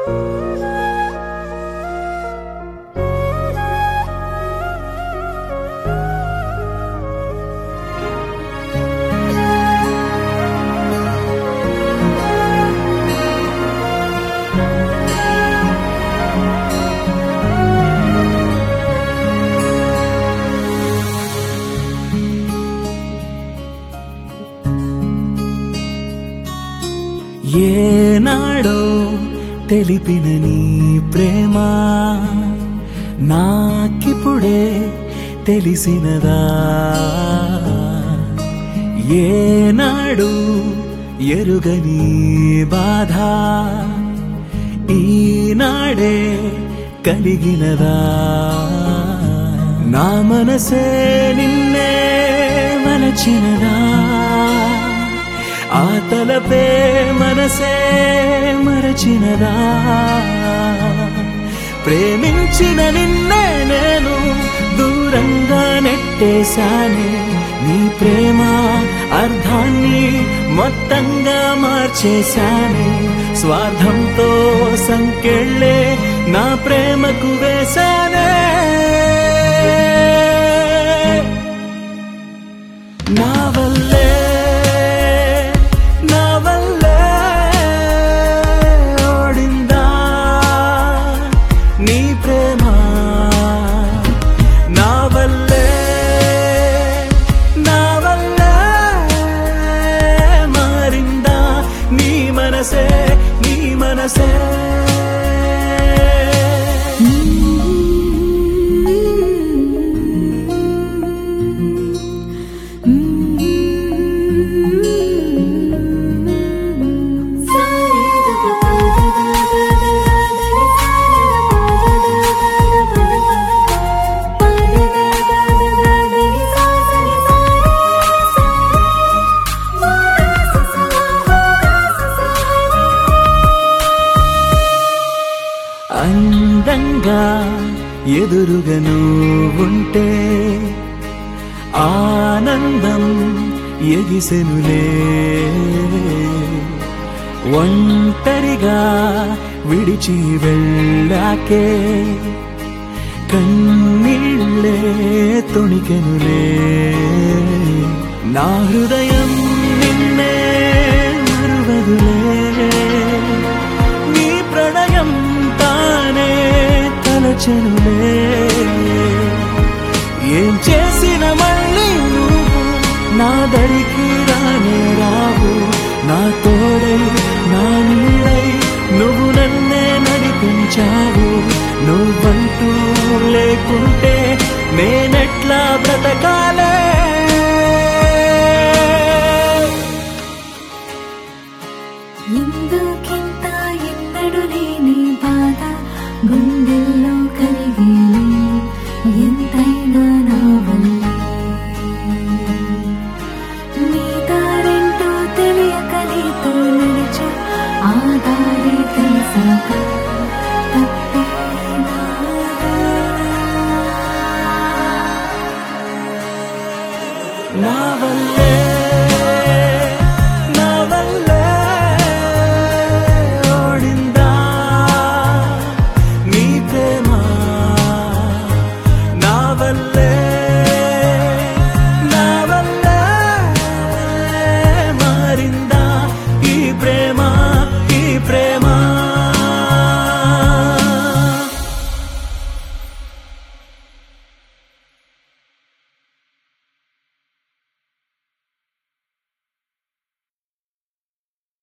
ఏనాడో తెలిపిన నీ ప్రేమ నాకిప్పుడే తెలిసినదా, ఏనాడు ఎరుగని బాధ ఈనాడే కలిగినదా, నా మనసే నిన్నే మలచినదా, ఆ తలపే మనసే మరచినదా, ప్రేమించిన నిన్నే నేను దూరంగా నెట్టేశానే, నీ ప్రేమ అర్థాన్ని మొత్తంగా మార్చేశానే, స్వార్థంతో సంకెళ్ళే నా ప్రేమకు వేశానే, నా వల్లే నీ మనసే అందంగా ఎదురుగా నువ్వుంటే ఆనందం ఎగిసెనులే, ఒంటరిగా విడిచి వెళ్ళాకే కన్నీళ్ళే తొణికెనులే, నా హృదయం నిన్నే మరువదులే, నీ ప్రణయం తానే తలచెనులే, ఏం చేసిన మళ్ళీ నువ్వు నా దరికి రానే రావు, నా తోడై నా నీడై నువ్వు నన్నే నడిపించావు, నువ్వంటూ లేకుంటే నేనెట్లా బ్రతకాలే, ఎందుకింత ఎన్నడు లేని బాధ గుండెల్లో కలిగేని ఎంతైనా నా వల్లే, నీ దారెంటో తెలియక నీతో నడిచా ఆ దారి తెలిసాక